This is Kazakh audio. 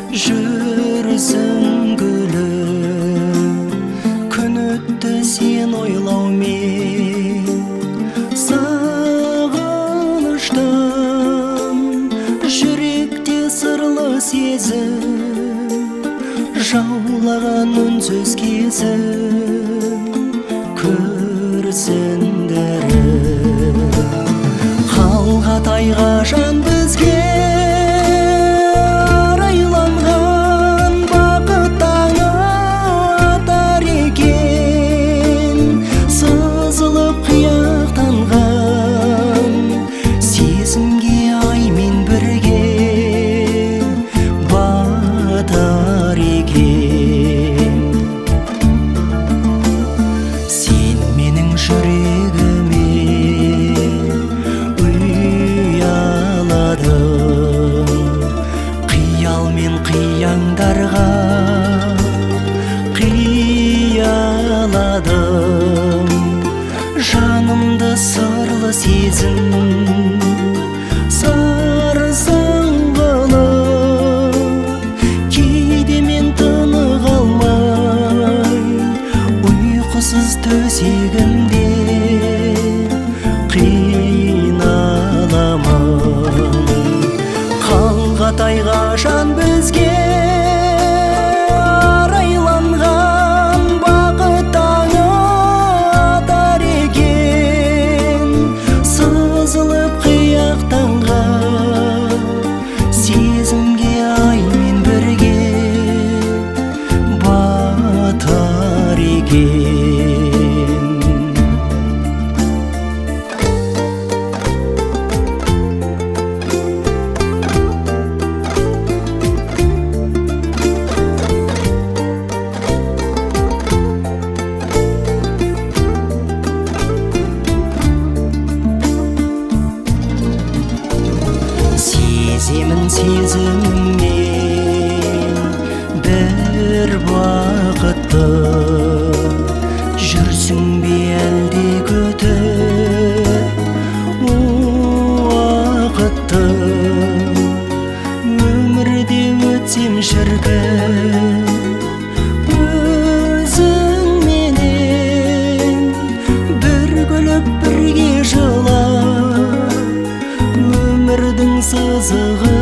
жүрсің күліп, күн өтті сен ойлаумен. Сағыныштым, жүректе сырлы сезім, жаулаған үнсіз кезім, күрсіндіріп. Қалға тайға жан бізге арайланған, бақыт таңы атар екен. Сызылып қияқтанған сезімге аймен бірге батар екен. Сен менің жүрегіме қиялмен қияңдарға қияладым. Жанымды сырлы сезім сарсаң қылып, кейде мен тынық алмай ұйқысыз төсегімде қиналамын. Қалға тайға жан бізге арайланған, бақыт таңы атар екен. Сызылып қияқтанған сезімге аймен бірге батар екен. Сеземін сезіммен бір бақытты, жүрсің бе әлде күтіп уақытты. Өмірде өтсем шіркін өзіңменен, бір күліп бірге жылап, өмірдің сызығы